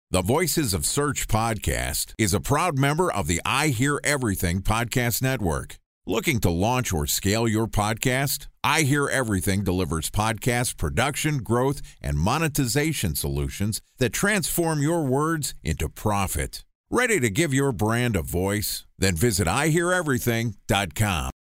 The Voices of Search podcast is a proud member of the I Hear Everything podcast network. Looking to launch or scale your podcast? I Hear Everything delivers podcast production, growth, and monetization solutions that transform your words into profit. Ready to give your brand a voice? Then visit iheareverything.com.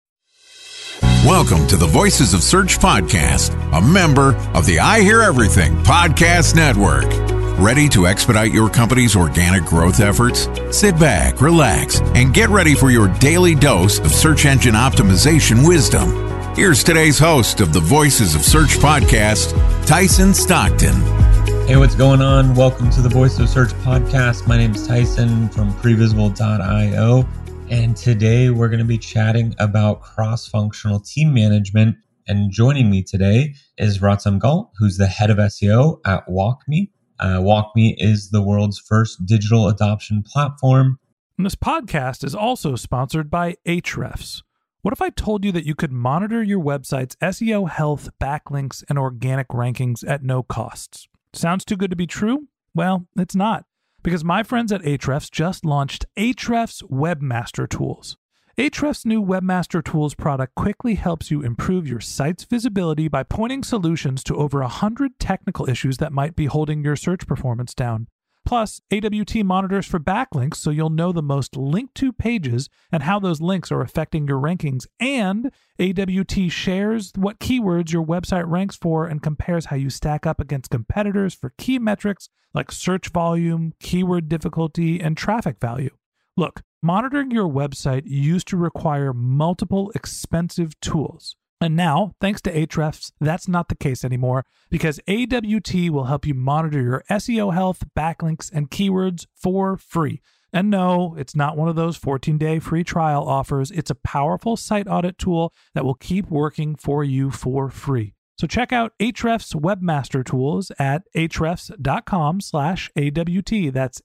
Welcome to the Voices of Search podcast, a member of the I Hear Everything podcast network. Ready to expedite your company's organic growth efforts? Sit back, relax, and get ready for your daily dose of search engine optimization wisdom. Here's today's host of the Voices of Search podcast, Tyson Stockton. Hey, what's going on? Welcome to the Voices of Search podcast. My name is Tyson from Previsible.io, and today we're going to be chatting about cross-functional team management. And joining me today is Rotem Gal, who's the head of SEO at WalkMe. WalkMe is the world's first digital adoption platform. And this podcast is also sponsored by Ahrefs. What if I told you that you could monitor your website's SEO health, backlinks, and organic rankings at no costs? Sounds too good to be true? Well, it's not, because my friends at Ahrefs just launched Ahrefs Webmaster Tools. Ahrefs' new Webmaster Tools product quickly helps you improve your site's visibility by pointing solutions to over 100 technical issues that might be holding your search performance down. Plus, AWT monitors for backlinks so you'll know the most linked to pages and how those links are affecting your rankings. And AWT shares what keywords your website ranks for and compares how you stack up against competitors for key metrics like search volume, keyword difficulty, and traffic value. Look, monitoring your website used to require multiple expensive tools. And now, thanks to Ahrefs, that's not the case anymore because AWT will help you monitor your SEO health, backlinks, and keywords for free. And no, it's not one of those 14-day free trial offers. It's a powerful site audit tool that will keep working for you for free. So check out Ahrefs Webmaster Tools at ahrefs.com/AWT. That's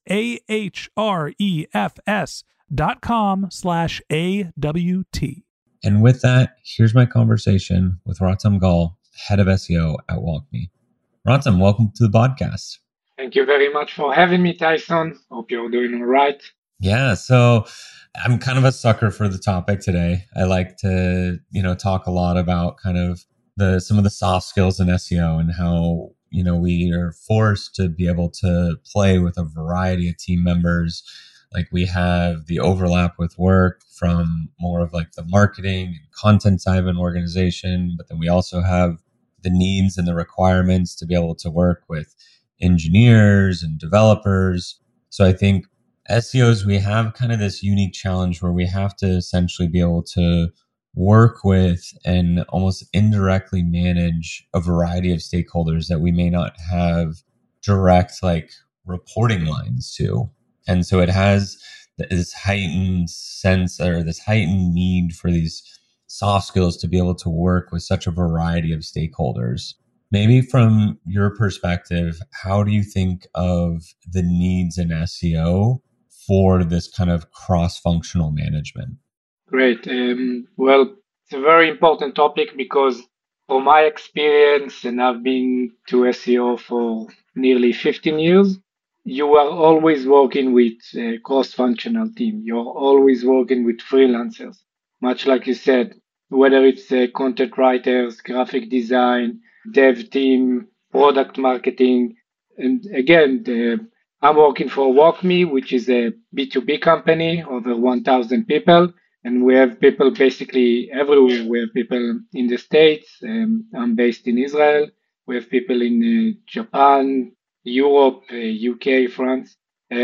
ahrefs.com/AWT. And with that, here's my conversation with Rotem Gal, head of SEO at WalkMe. Rotem, welcome to the podcast. Thank you very much for having me, Tyson. Hope you're doing all right. Yeah, so I'm kind of a sucker for the topic today. I like to, talk a lot about kind of some of the soft skills in SEO and how, we are forced to be able to play with a variety of team members. Like we have the overlap with work from more of like the marketing and content side of an organization, but then we also have the needs and the requirements to be able to work with engineers and developers. So I think SEOs, we have kind of this unique challenge where we have to essentially be able to work with and almost indirectly manage a variety of stakeholders that we may not have direct like reporting lines to. And so it has this heightened sense or this heightened need for these soft skills to be able to work with such a variety of stakeholders. Maybe from your perspective, how do you think of the needs in SEO for this kind of cross-functional management? Great. Well, it's a very important topic because from my experience, and I've been to SEO for nearly 15 years, you are always working with a cross-functional team. You're always working with freelancers, much like you said, whether it's content writers, graphic design, dev team, product marketing. And again, I'm working for WalkMe, which is a B2B company, over 1,000 people. And we have people basically everywhere. We have people in the States. I'm based in Israel. We have people in Japan, Europe, UK, France.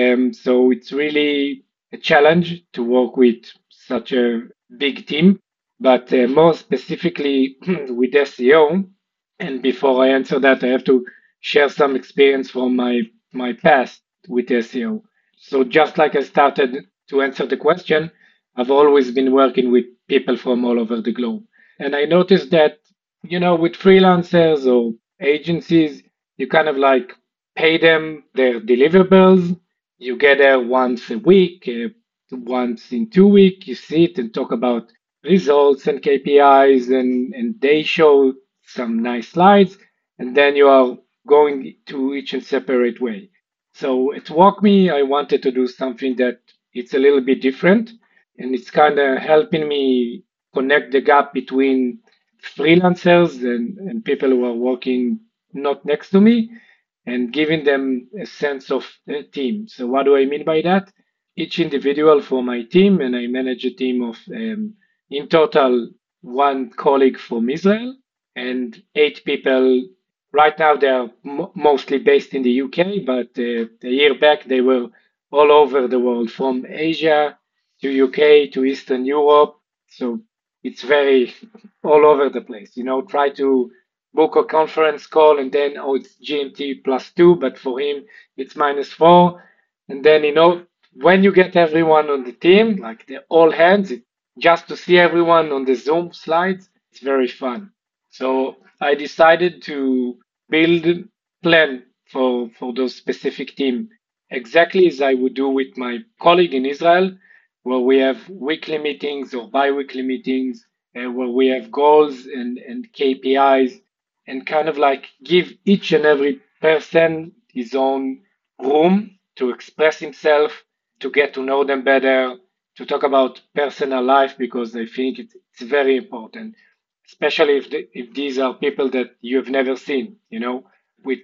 So it's really a challenge to work with such a big team. But more specifically with SEO, and before I answer that, I have to share some experience from my past with SEO. So just like I started to answer the question, I've always been working with people from all over the globe. And I noticed that, with freelancers or agencies, you kind of like pay them their deliverables. You get there once a week, once in 2 weeks, you sit and talk about results and KPIs, and they show some nice slides, and then you are going to each in separate way. So at WalkMe, I wanted to do something that it's a little bit different, and it's kind of helping me connect the gap between freelancers and people who are working not next to me and giving them a sense of a team. So what do I mean by that? Each individual for my team, and I manage a team of in total one colleague from Israel and 8 people. Right now they are mostly based in the UK, but a year back they were all over the world, from Asia to UK to Eastern Europe. So it's very all over the place. Try to book a conference call and then, oh, it's GMT +2, but for him it's -4. And then, when you get everyone on the team, like the all hands, just to see everyone on the Zoom slides, it's very fun. So I decided to build a plan for those specific team, exactly as I would do with my colleague in Israel, where we have weekly meetings or bi-weekly meetings, where we have goals and KPIs, and kind of like give each and every person his own room to express himself, to get to know them better, to talk about personal life, because I think it's very important, especially if these are people that you've never seen. With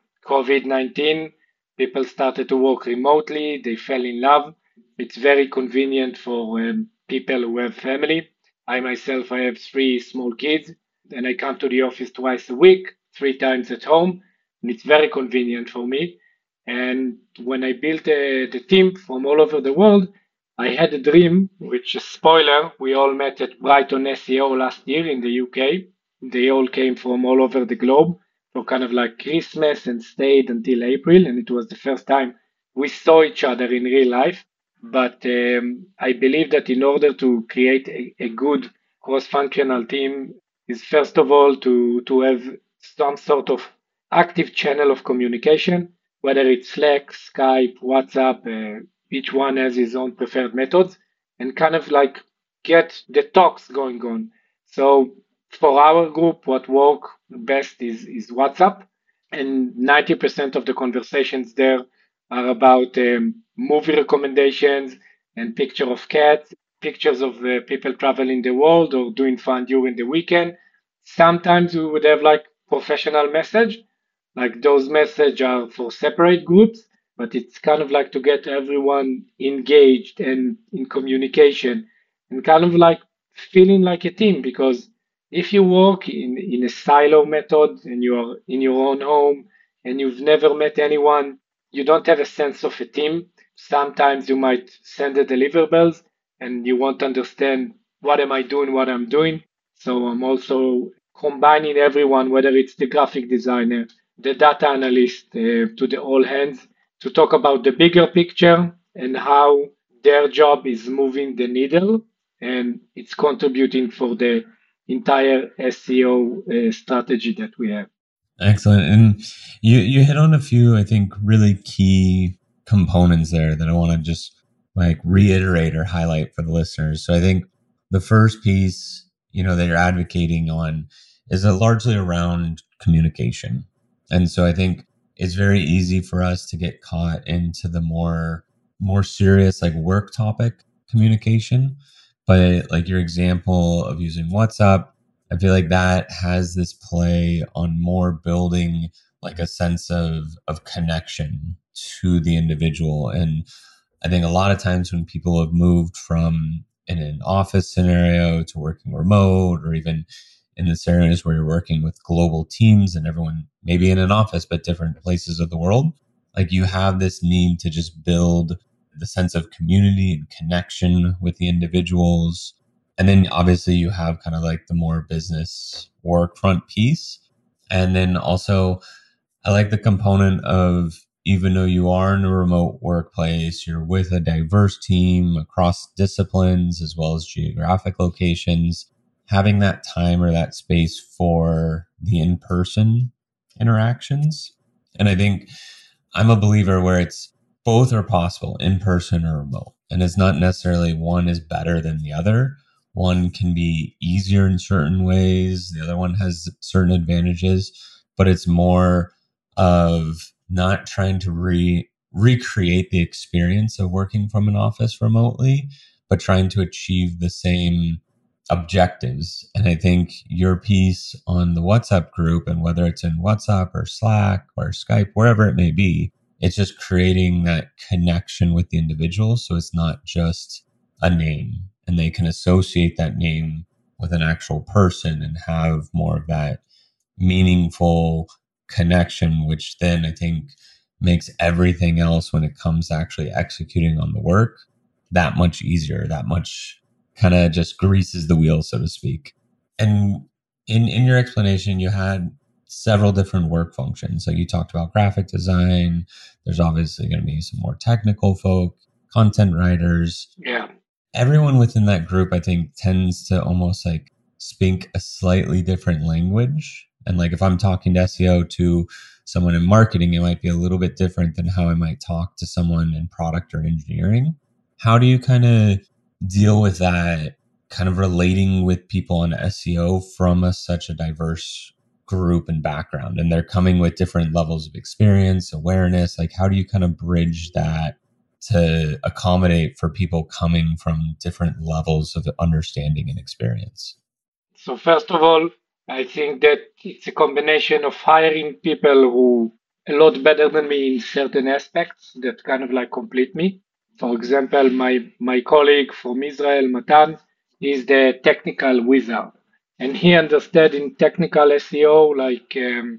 COVID-19, people started to work remotely, they fell in love. It's very convenient for people who have family. I myself, I have 3 small kids, and I come to the office twice a week, 3 times at home, and it's very convenient for me. And when I built the team from all over the world, I had a dream, which is spoiler, we all met at Brighton SEO last year in the UK. They all came from all over the globe for kind of like Christmas and stayed until April. And it was the first time we saw each other in real life. But I believe that in order to create a good cross-functional team is first of all to have some sort of active channel of communication, whether it's Slack, Skype, WhatsApp, each one has his own preferred methods, and kind of like get the talks going on. So for our group, what work best is WhatsApp, and 90% of the conversations there are about movie recommendations and picture of cats, pictures of people traveling the world or doing fun during the weekend. Sometimes we would have like professional message, like those message are for separate groups, but it's kind of like to get everyone engaged and in communication and kind of like feeling like a team, because if you work in a silo method and you are in your own home and you've never met anyone, you don't have a sense of a team. Sometimes you might send the deliverables and you won't understand what am I doing, what I'm doing. So I'm also combining everyone, whether it's the graphic designer, the data analyst, to the all hands, to talk about the bigger picture and how their job is moving the needle and it's contributing for the entire SEO strategy that we have. Excellent. And you hit on a few, I think, really key components there that I want to just like reiterate or highlight for the listeners. So I think the first piece, that you're advocating on is largely around communication. And so I think it's very easy for us to get caught into the more serious like work topic communication. But like your example of using WhatsApp, I feel like that has this play on more building like a sense of connection to the individual. And I think a lot of times when people have moved from in an office scenario to working remote, or even in the scenarios where you're working with global teams and everyone maybe in an office but different places of the world, like you have this need to just build the sense of community and connection with the individuals. And then obviously you have kind of like the more business work front piece. And then also I like the component of, even though you are in a remote workplace, you're with a diverse team across disciplines as well as geographic locations, having that time or that space for the in-person interactions. And I think I'm a believer where it's both are possible, in person or remote. And it's not necessarily one is better than the other. One can be easier in certain ways. The other one has certain advantages, but it's more of not trying to recreate the experience of working from an office remotely, but trying to achieve the same objectives. And I think your piece on the WhatsApp group, and whether it's in WhatsApp or Slack or Skype, wherever it may be, it's just creating that connection with the individual. So it's not just a name, and they can associate that name with an actual person and have more of that meaningful connection, which then I think makes everything else when it comes to actually executing on the work that much easier, that much kind of just greases the wheel, so to speak. And in your explanation, you had several different work functions. So you talked about graphic design. There's obviously going to be some more technical folk, content writers. Yeah. Everyone within that group, I think, tends to almost like speak a slightly different language. And like if I'm talking to SEO to someone in marketing, it might be a little bit different than how I might talk to someone in product or engineering. How do you kind of deal with that, kind of relating with people on SEO from such a diverse group and background, and they're coming with different levels of experience, awareness? Like, how do you kind of bridge that to accommodate for people coming from different levels of understanding and experience? So first of all, I think that it's a combination of hiring people who a lot better than me in certain aspects that kind of like complete me. For example, my colleague from Israel, Matan, is the technical wizard, and he understands in technical SEO like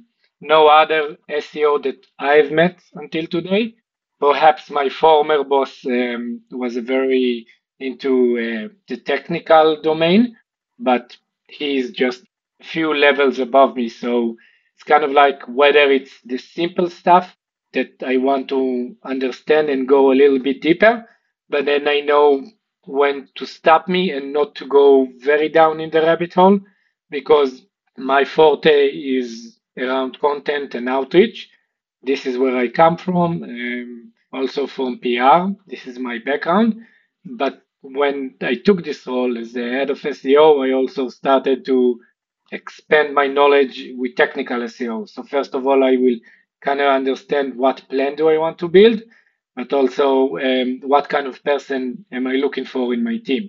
no other SEO that I've met until today. Perhaps my former boss was very into the technical domain, but he's just a few levels above me. So it's kind of like whether it's the simple stuff that I want to understand and go a little bit deeper, but then I know when to stop me and not to go very down in the rabbit hole, because my forte is around content and outreach. This is where I come from, also from PR. This is my background. But when I took this role as the head of SEO, I also started to expand my knowledge with technical SEO. So first of all, I will kind of understand what plan do I want to build, but also what kind of person am I looking for in my team.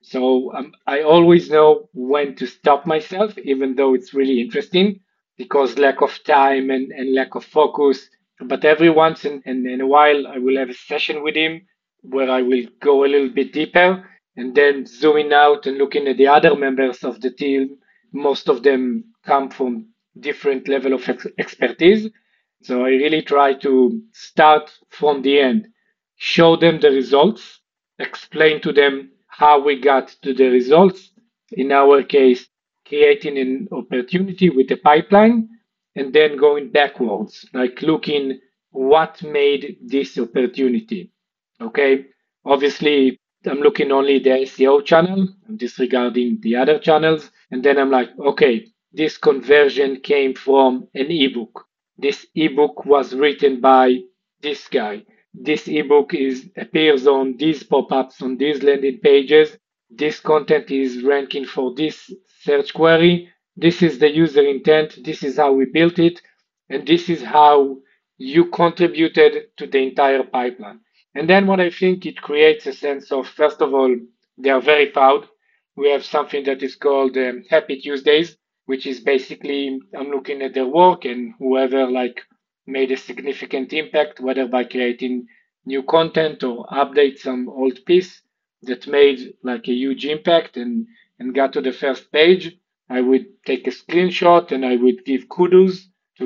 So I always know when to stop myself, even though it's really interesting, because lack of time and lack of focus. But every once in a while, I will have a session with him where I will go a little bit deeper and then zooming out and looking at the other members of the team. Most of them come from different level of expertise. So I really try to start from the end, show them the results, explain to them how we got to the results. In our case, creating an opportunity with a pipeline and then going backwards, like looking what made this opportunity. Okay. Obviously, I'm looking only the SEO channel. I'm disregarding the other channels. And then I'm like, okay, this conversion came from an ebook. This ebook was written by this guy. This ebook appears on these pop-ups on these landing pages. This content is ranking for this search query. This is the user intent. This is how we built it. And this is how you contributed to the entire pipeline. And then what I think it creates a sense of, first of all, they are very proud. We have something that is called Happy Tuesdays, which is basically I'm looking at their work and whoever like made a significant impact, whether by creating new content or update some old piece that made like a huge impact and got to the first page. I would take a screenshot and I would give kudos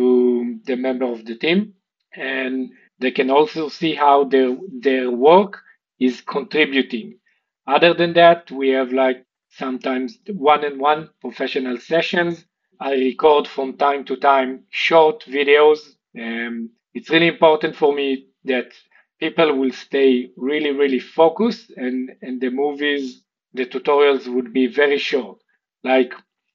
to the member of the team. And they can also see how their work is contributing. Other than that, we have like sometimes one-on-one professional sessions. I record from time to time short videos. It's really important for me that people will stay really, really focused and the movies, the tutorials would be very short. Like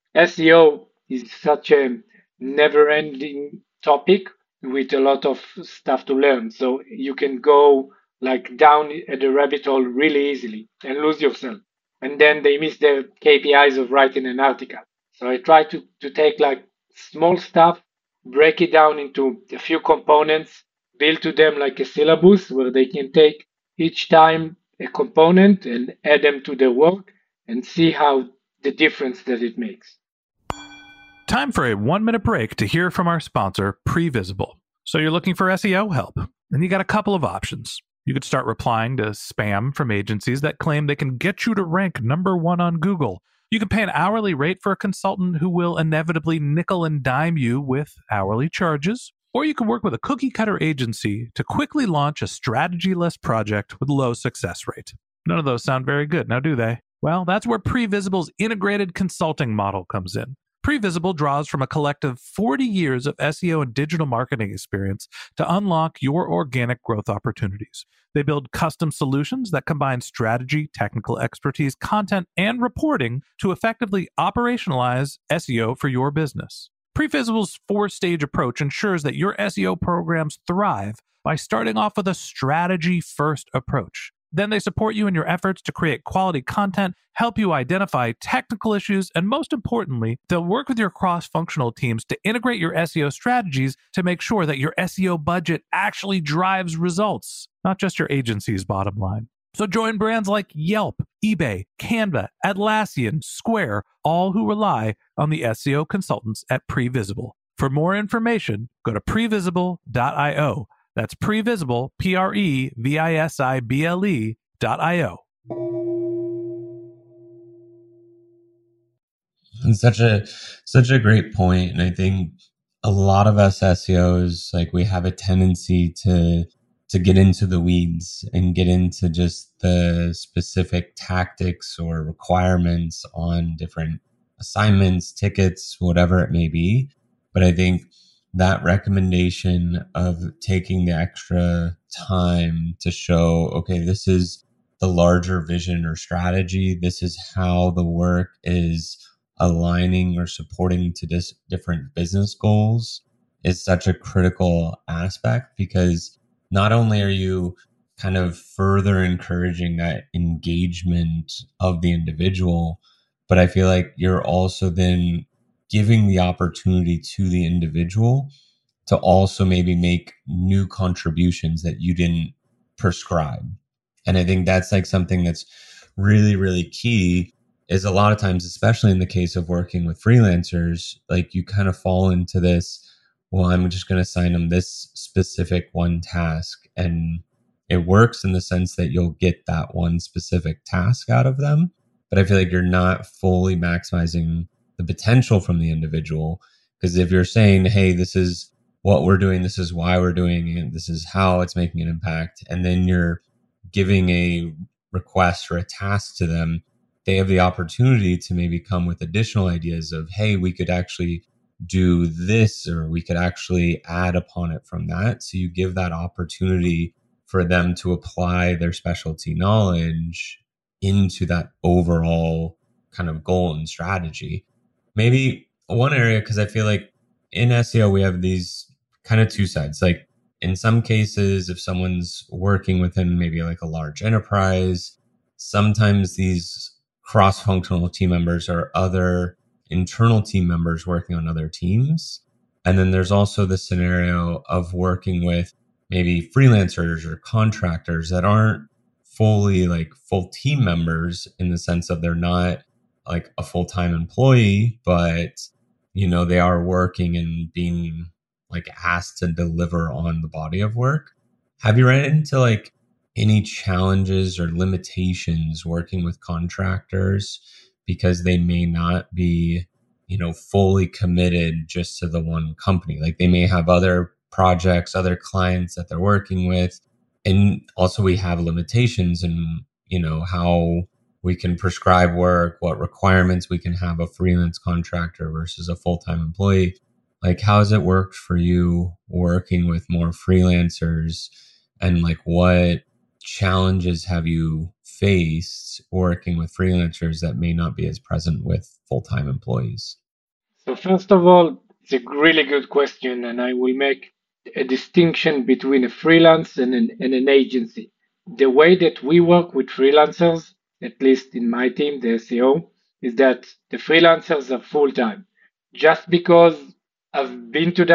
SEO is such a never ending topic with a lot of stuff to learn. So you can go like down at the rabbit hole really easily and lose yourself. And then they miss their KPIs of writing an article. So I try to take like small stuff, break it down into a few components, build to them like a syllabus where they can take each time a component and add them to their work and see how the difference that it makes. Time for a 1-minute break to hear from our sponsor, Previsible. So you're looking for SEO help, and you got a couple of options. You could start replying to spam from agencies that claim they can get you to rank number 1 on Google. You can pay an hourly rate for a consultant who will inevitably nickel and dime you with hourly charges. Or you can work with a cookie-cutter agency to quickly launch a strategy-less project with low success rate. None of those sound very good, now do they? Well, that's where Previsible's integrated consulting model comes in. Previsible draws from a collective 40 years of SEO and digital marketing experience to unlock your organic growth opportunities. They build custom solutions that combine strategy, technical expertise, content, and reporting to effectively operationalize SEO for your business. Previsible's 4-stage approach ensures that your SEO programs thrive by starting off with a strategy-first approach. Then they support you in your efforts to create quality content, help you identify technical issues, and most importantly, they'll work with your cross-functional teams to integrate your SEO strategies to make sure that your SEO budget actually drives results, not just your agency's bottom line. So join brands like Yelp, eBay, Canva, Atlassian, Square, all who rely on the SEO consultants at Previsible. For more information, go to previsible.io. That's Previsible, Previsible.io. It's such a great point, and I think a lot of us SEOs, like, we have a tendency to get into the weeds and get into just the specific tactics or requirements on different assignments, tickets, whatever it may be. But I think that recommendation of taking the extra time to show, okay, this is the larger vision or strategy. This is how the work is aligning or supporting to different business goals is such a critical aspect, because not only are you kind of further encouraging that engagement of the individual, but I feel like you're also then giving the opportunity to the individual to also maybe make new contributions that you didn't prescribe. And I think that's like something that's really, really key, is a lot of times, especially in the case of working with freelancers, like, you kind of fall into this, well, I'm just going to assign them this specific one task. And it works in the sense that you'll get that one specific task out of them. But I feel like you're not fully maximizing the potential from the individual. Because if you're saying, hey, this is what we're doing, this is why we're doing it, this is how it's making an impact, and then you're giving a request or a task to them, they have the opportunity to maybe come with additional ideas of, hey, we could actually do this, or we could actually add upon it from that. So you give that opportunity for them to apply their specialty knowledge into that overall kind of goal and strategy. Maybe one area, because I feel like in SEO, we have these kind of two sides. Like, in some cases, if someone's working within maybe like a large enterprise, sometimes these cross-functional team members are other internal team members working on other teams. And then there's also the scenario of working with maybe freelancers or contractors that aren't fully like full team members, in the sense of they're not like a full-time employee, but, you know, they are working and being like asked to deliver on the body of work. Have you run into like any challenges or limitations working with contractors because they may not be, you know, fully committed just to the one company? Like, they may have other projects, other clients that they're working with. And also we have limitations in, you know, how we can prescribe work, what requirements we can have a freelance contractor versus a full-time employee. Like, how has it worked for you working with more freelancers, and like, what challenges have you faced working with freelancers that may not be as present with full-time employees? So first of all, it's a really good question, and I will make a distinction between a freelance and an agency. The way that we work with freelancers, at least in my team, the SEO, is that the freelancers are full-time. Just because I've been to that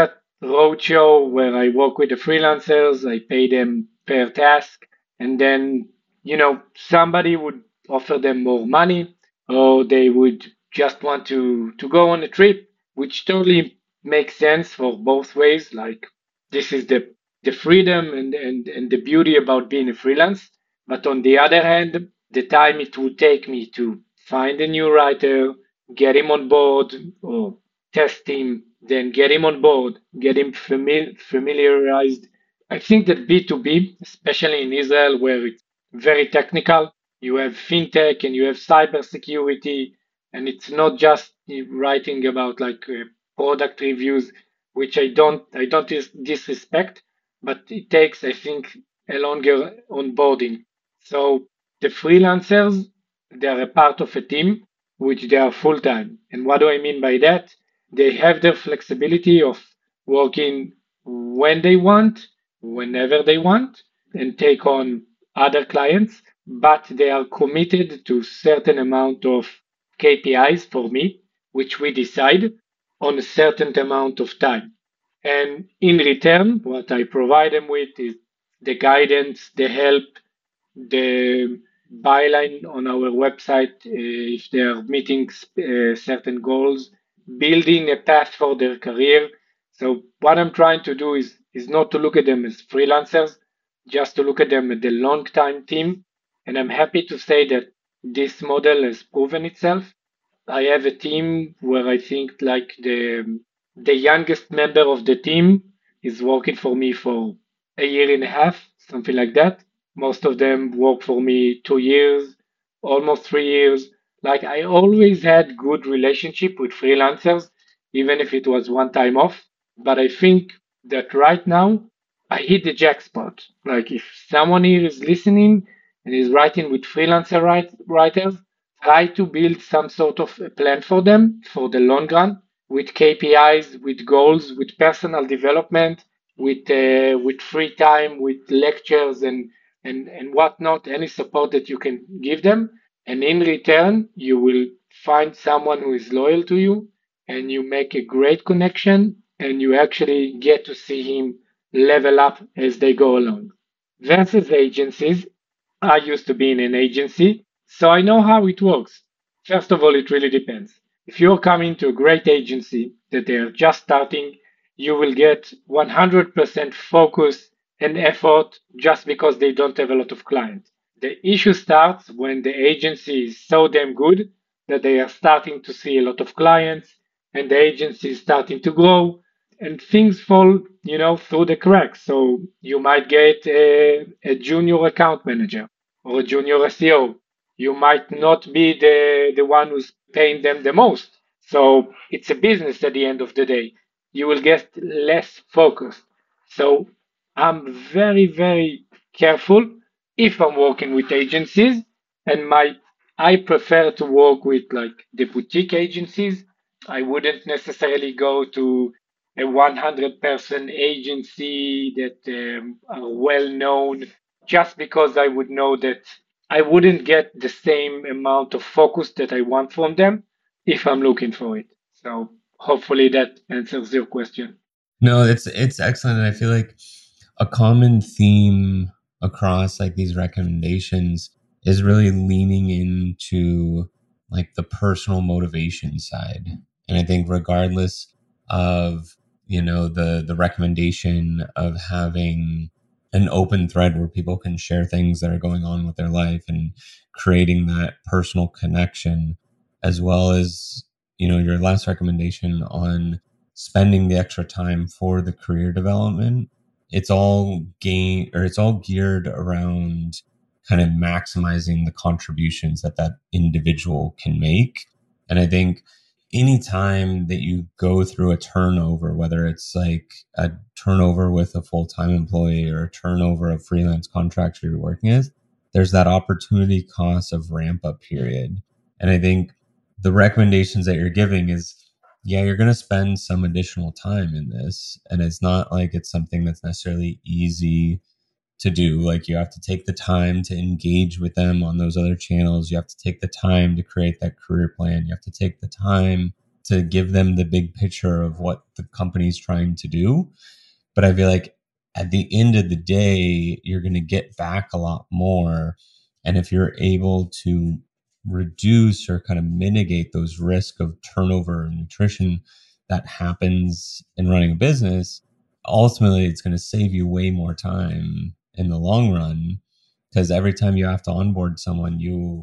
roadshow where I work with the freelancers. I pay them per task, and then somebody would offer them more money, or they would just want to go on a trip, which totally makes sense for both ways. Like this is the freedom and the beauty about being a freelance. But on the other hand, the time it would take me to find a new writer, get him on board, or test him, then get him on board, get him familiarized. I think that B2B, especially in Israel, where it's very technical, you have fintech and you have cybersecurity, and it's not just writing about like product reviews, which I don't disrespect, but it takes, I think, a longer onboarding. So the freelancers, they are a part of a team, which they are full time. And what do I mean by that? They have the flexibility of working when they want, whenever they want, and take on other clients, but they are committed to certain amount of KPIs for me, which we decide on a certain amount of time. And in return, what I provide them with is the guidance, the help, the byline on our website if they are meeting certain goals, building a path for their career. So what I'm trying to do is not to look at them as freelancers, just to look at them as the long time team. And I'm happy to say that this model has proven itself. I have a team where I think like the youngest member of the team is working for me for a year and a half, something like that. Most of them work for me 2 years, almost 3 years. Like I always had good relationship with freelancers, even if it was one time off. But I think that right now I hit the jackpot. Like if someone here is listening and is writing with writers, try to build some sort of a plan for them for the long run with KPIs, with goals, with personal development, with free time, with lectures and whatnot, any support that you can give them. And in return, you will find someone who is loyal to you and you make a great connection and you actually get to see him level up as they go along. Versus agencies, I used to be in an agency, so I know how it works. First of all, it really depends. If you're coming to a great agency that they are just starting, you will get 100% focus and effort just because they don't have a lot of clients. The issue starts when the agency is so damn good that they are starting to see a lot of clients and the agency is starting to grow and things fall, through the cracks. So you might get a junior account manager or a junior SEO. You might not be the one who's paying them the most. So it's a business at the end of the day. You will get less focused. So I'm very, very careful if I'm working with agencies and I prefer to work with like the boutique agencies. I wouldn't necessarily go to a 100-person agency that are well known just because I would know that I wouldn't get the same amount of focus that I want from them if I'm looking for it. So hopefully that answers your question. No, it's excellent. And I feel like a common theme across like these recommendations is really leaning into like the personal motivation side. And I think regardless of, the recommendation of having an open thread where people can share things that are going on with their life and creating that personal connection, as well as, your last recommendation on spending the extra time for the career development, it's all geared around kind of maximizing the contributions that individual can make. And I think anytime that you go through a turnover, whether it's like a turnover with a full-time employee or a turnover of freelance contractor you're working with, there's that opportunity cost of ramp up period. And I think the recommendations that you're giving is, yeah, you're going to spend some additional time in this. And it's not like it's something that's necessarily easy to do. Like you have to take the time to engage with them on those other channels. You have to take the time to create that career plan. You have to take the time to give them the big picture of what the company's trying to do. But I feel like at the end of the day, you're going to get back a lot more. And if you're able to reduce or kind of mitigate those risks of turnover and nutrition that happens in running a business, ultimately it's going to save you way more time in the long run. Because every time you have to onboard someone,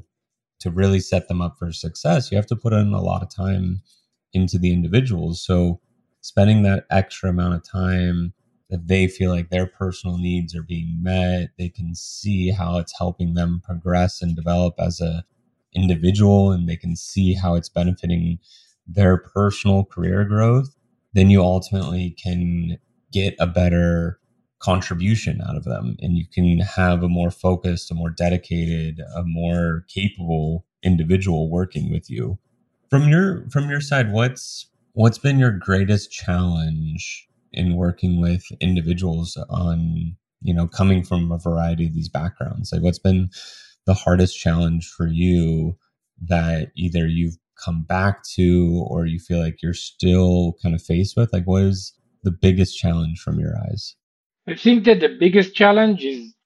to really set them up for success, you have to put in a lot of time into the individuals. So spending that extra amount of time that they feel like their personal needs are being met, they can see how it's helping them progress and develop as a individual, and they can see how it's benefiting their personal career growth, then you ultimately can get a better contribution out of them, and you can have a more focused, a more dedicated, a more capable individual working with you. From your side, what's been your greatest challenge in working with individuals on, coming from a variety of these backgrounds? Like, what's been the hardest challenge for you that either you've come back to or you feel like you're still kind of faced with? Like, what is the biggest challenge from your eyes? I think that the biggest challenge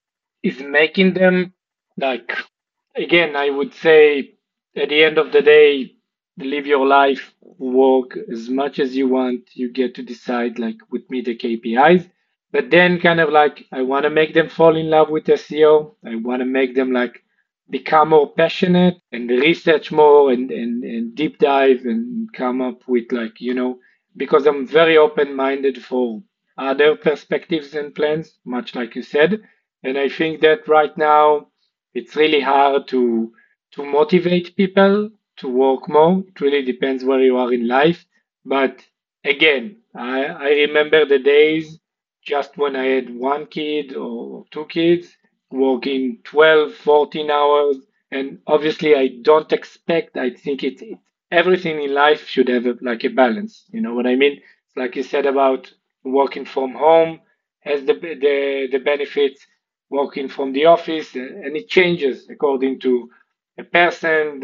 is making them, like, again, I would say at the end of the day, live your life, work as much as you want. You get to decide, like, with me, the KPIs. But then, kind of like, I want to make them fall in love with SEO. I want to make them, like, become more passionate and research more and deep dive and come up with, like, because I'm very open minded for other perspectives and plans, much like you said. And I think that right now it's really hard to motivate people to work more. It really depends where you are in life. But again, I remember the days just when I had one kid or two kids, working 12, 14 hours. And obviously, I don't expect, I think everything in life should have like a balance. You know what I mean? Like you said about working from home has the benefits, working from the office, and it changes according to a person,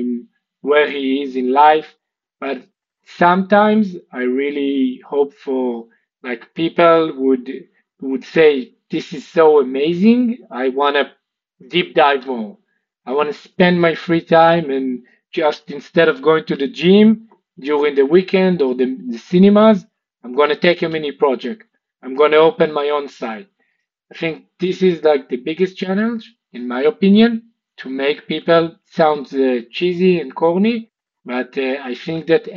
where he is in life. But sometimes I really hope for, like, people would say this is so amazing. I want to deep dive more. I want to spend my free time and just instead of going to the gym during the weekend or the cinemas, I'm going to take a mini project. I'm going to open my own site. I think this is like the biggest challenge, in my opinion, to make people sound cheesy and corny. But I think that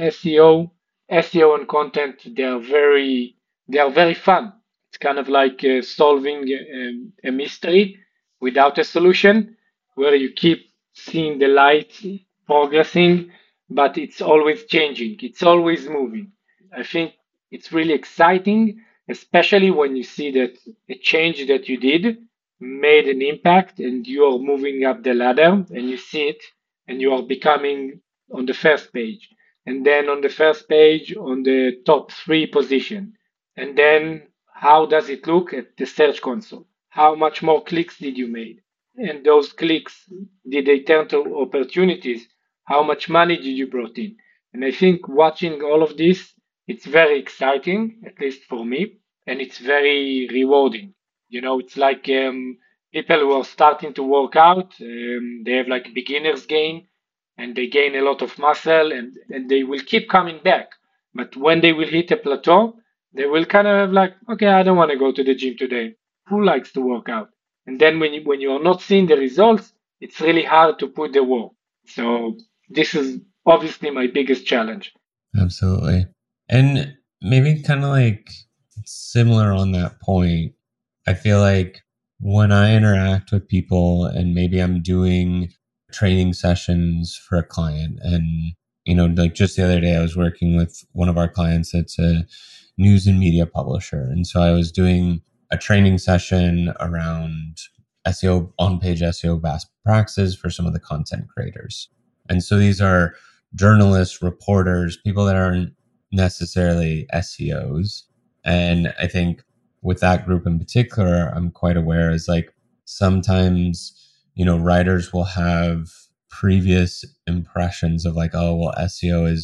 SEO and content, they are very fun. It's kind of like solving a mystery without a solution, where you keep seeing the light progressing, but it's always changing. It's always moving. I think it's really exciting, especially when you see that a change that you did made an impact and you are moving up the ladder and you see it and you are becoming on the first page. And then on the first page, on the top three position. And then how does it look at the search console? How much more clicks did you make? And those clicks, did they turn to opportunities? How much money did you brought in? And I think watching all of this, it's very exciting, at least for me, and it's very rewarding. It's like people who are starting to work out, they have like beginner's gain, and they gain a lot of muscle, and they will keep coming back. But when they will hit a plateau, they will kind of have like, okay, I don't want to go to the gym today. Who likes to work out? And then when you are not seeing the results, it's really hard to put the work. So this is obviously my biggest challenge. Absolutely. And maybe kind of like similar on that point, I feel like when I interact with people and maybe I'm doing training sessions for a client, and like just the other day I was working with one of our clients that's a news and media publisher, and so I was doing a training session around SEO, on-page SEO best practices for some of the content creators. And so these are journalists, reporters, people that aren't necessarily SEOs. And I think with that group in particular, I'm quite aware is like sometimes, writers will have previous impressions of like, oh, well, SEO is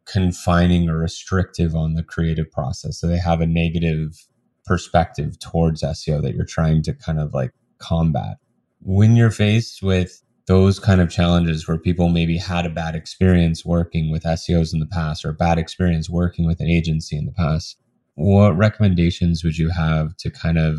confining or restrictive on the creative process. So they have a negative perspective towards SEO that you're trying to kind of like combat. When you're faced with those kind of challenges where people maybe had a bad experience working with SEOs in the past or a bad experience working with an agency in the past, what recommendations would you have to kind of,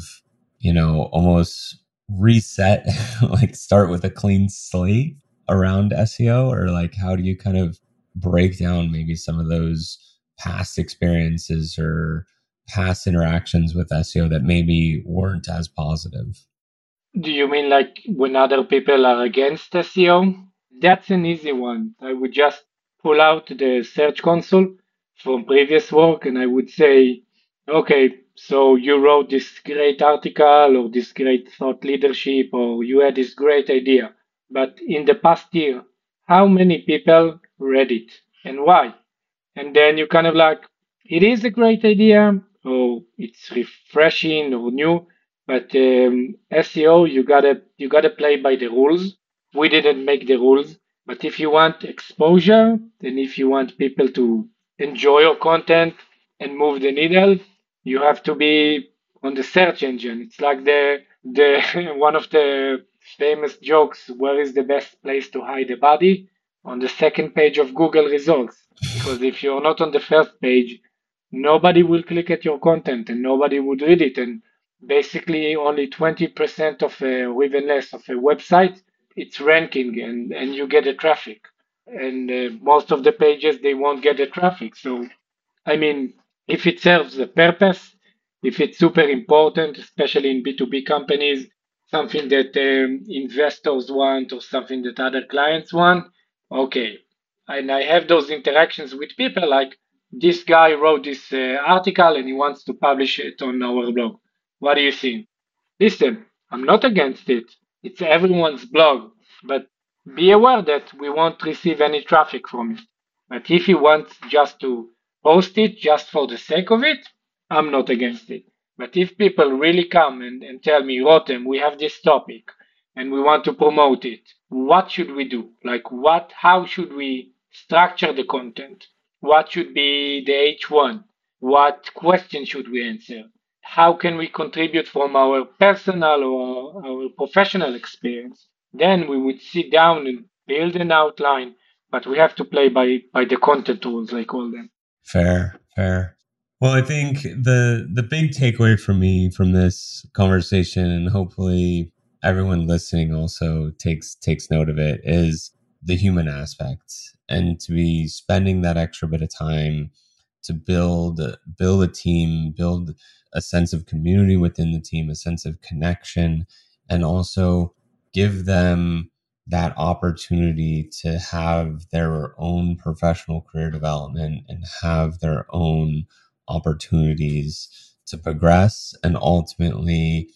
almost reset, like start with a clean slate around SEO? Or like, how do you kind of break down maybe some of those past experiences or past interactions with SEO that maybe weren't as positive? Do you mean like when other people are against SEO? That's an easy one. I would just pull out the Search Console from previous work and I would say, okay, so you wrote this great article or this great thought leadership or you had this great idea. But in the past year, how many people read it and why? And then you kind of like, it is a great idea or it's refreshing or new, but SEO, you gotta play by the rules. We didn't make the rules, but if you want exposure, and if you want people to enjoy your content and move the needle, you have to be on the search engine. It's like the one of the famous jokes. Where is the best place to hide a body? On the second page of Google results. Because if you're not on the first page, nobody will click at your content and nobody would read it. And basically only 20% of or even less of a website, it's ranking and you get the traffic. And most of the pages, they won't get the traffic. So, I mean, if it serves a purpose, if it's super important, especially in B2B companies, something that investors want or something that other clients want, okay. And I have those interactions with people like this guy wrote this article and he wants to publish it on our blog. What do you think? Listen, I'm not against it. It's everyone's blog, but be aware that we won't receive any traffic from it. But if you want just to post it just for the sake of it, I'm not against it. But if people really come and tell me, Rotem, we have this topic and we want to promote it, what should we do? Like how should we structure the content? What should be the H1? What question should we answer? How can we contribute from our personal or our professional experience? Then we would sit down and build an outline, but we have to play by the content rules, I call them. Fair. Well, I think the big takeaway for me from this conversation, and hopefully everyone listening also takes note of it, is the human aspect, and to be spending that extra bit of time to build a team, build a sense of community within the team, a sense of connection, and also give them that opportunity to have their own professional career development and have their own opportunities to progress, and ultimately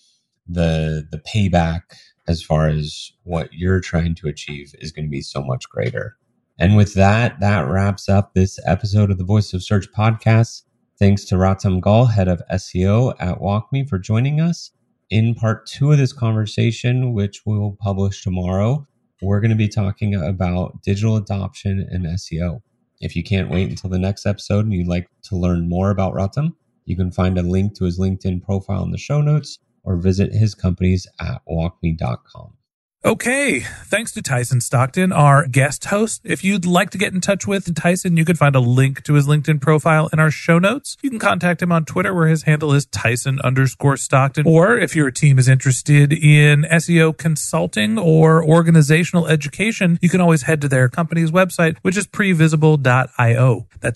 the payback as far as what you're trying to achieve is going to be so much greater. And with that wraps up this episode of the Voice of Search podcast. Thanks to Rotem Gal, head of SEO at WalkMe, for joining us. In part 2 of this conversation, which we will publish tomorrow, we're going to be talking about digital adoption and SEO. If you can't wait until the next episode and you'd like to learn more about Rotem, you can find a link to his LinkedIn profile in the show notes or visit his companies at walkme.com. Okay, thanks to Tyson Stockton, our guest host. If you'd like to get in touch with Tyson, you can find a link to his LinkedIn profile in our show notes. You can contact him on Twitter, where his handle is Tyson_Stockton. Or if your team is interested in SEO consulting or organizational education, you can always head to their company's website, which is previsible.io. That's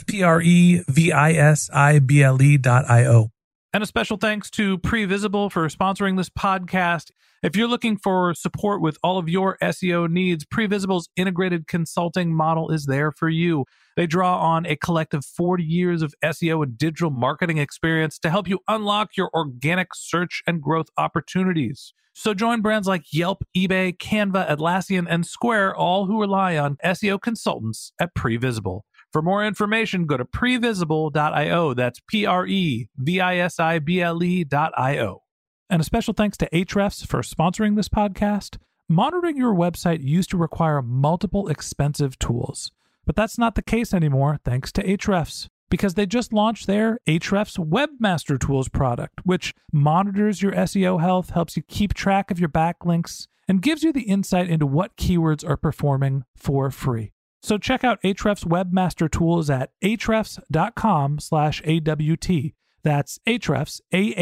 previsible.io. And a special thanks to Previsible for sponsoring this podcast. If you're looking for support with all of your SEO needs, Previsible's integrated consulting model is there for you. They draw on a collective 40 years of SEO and digital marketing experience to help you unlock your organic search and growth opportunities. So join brands like Yelp, eBay, Canva, Atlassian, and Square, all who rely on SEO consultants at Previsible. For more information, go to previsible.io. That's previsible.io. And a special thanks to Ahrefs for sponsoring this podcast. Monitoring your website used to require multiple expensive tools. But that's not the case anymore thanks to Ahrefs, because they just launched their Ahrefs Webmaster Tools product, which monitors your SEO health, helps you keep track of your backlinks, and gives you the insight into what keywords are performing for free. So check out Ahrefs Webmaster Tools at ahrefs.com/AWT. That's Ahrefs,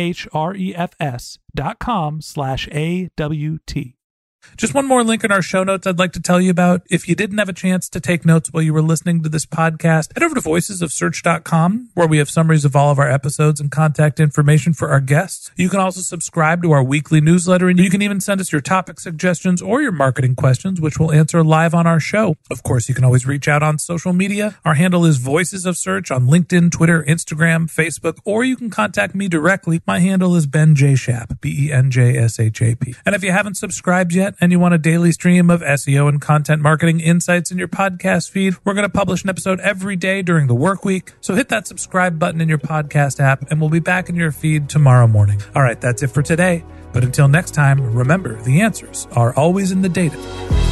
AHREFS.com/AWT. Just one more link in our show notes I'd like to tell you about. If you didn't have a chance to take notes while you were listening to this podcast, head over to voicesofsearch.com, where we have summaries of all of our episodes and contact information for our guests. You can also subscribe to our weekly newsletter, and you can even send us your topic suggestions or your marketing questions, which we'll answer live on our show. Of course, you can always reach out on social media. Our handle is Voices of Search on LinkedIn, Twitter, Instagram, Facebook, or you can contact me directly. My handle is Ben J. Shap, BenJShap. And if you haven't subscribed yet, and you want a daily stream of SEO and content marketing insights in your podcast feed, we're going to publish an episode every day during the work week. So hit that subscribe button in your podcast app, and we'll be back in your feed tomorrow morning. All right, that's it for today. But until next time, remember, the answers are always in the data.